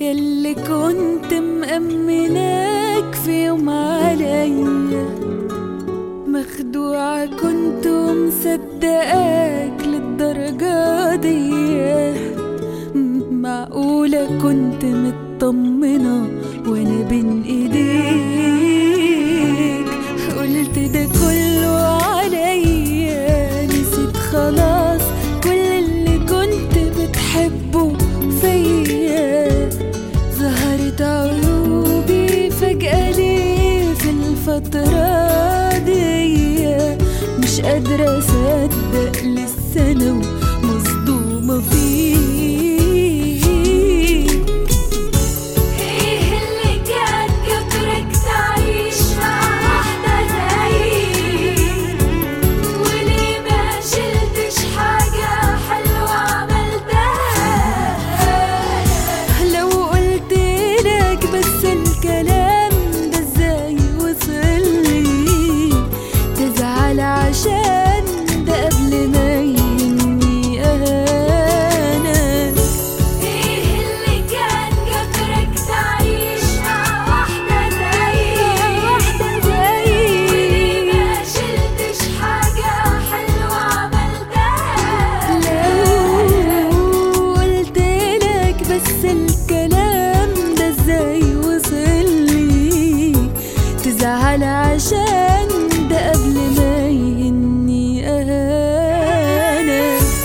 يلي كنت مأمناك في يوم عليا، مخدوعة كنت ومصدقاك للدرجة دي. معقولة كنت مطمنة وانا بين ايديك؟ قلت ده كله عليا، نسيت خلاص كل اللي كنت بتحبه فيا. ظهرت عيوبي فجأة ليه في الفترة دي؟ مش قادرة اصدق لسه انا مصدومة فيك. عشان ده قبل ما يهمني أنا. ايه اللي كان جبرك تعيش مع واحدة زيي؟ وليه ما شلتش حاجة حلوة عملتها؟ لو قلتلك بس الكلام ده ازاي وصلي تزعل عشان ده قبل ما يهمني أنا.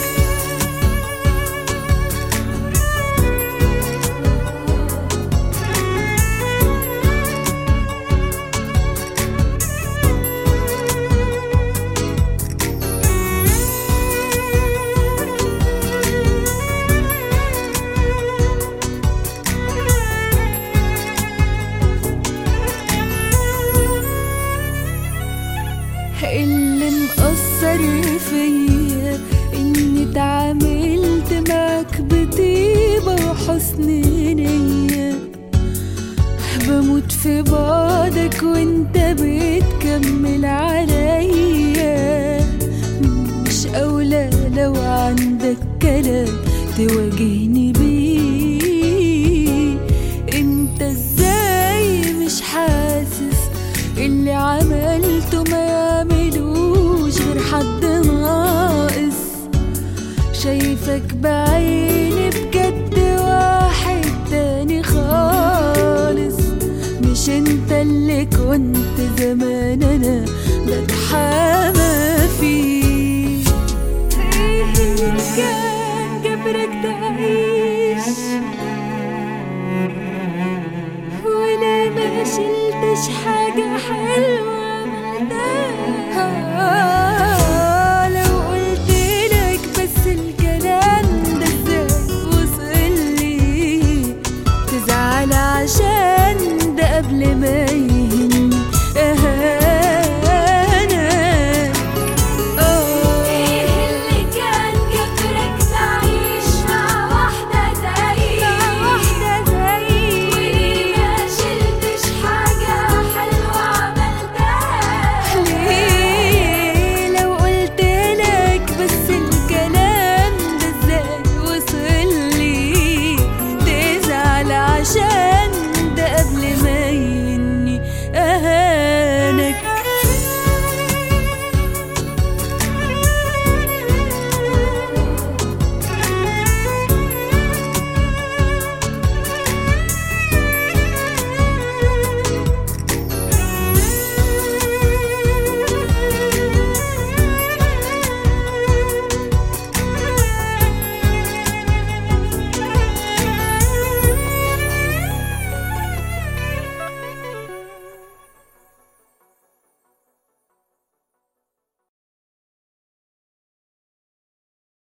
اللي مأثر فيا اني اتعاملت معاك بطيبة وحسن نية، بموت في بعدك وانت بتكمل عليا. مش اولى لو عندك كلام تواجهني بيه؟ انت ازاي مش حاسس اللي عملته ما يعملوش غير حد ناقص؟ شايفك بعيني بجد واحد تاني خالص، مش انت اللي كنت زمان انا بتحامى فيه. ايه اللي كان جبرك تعيش؟ وليه ما شلتش حاجة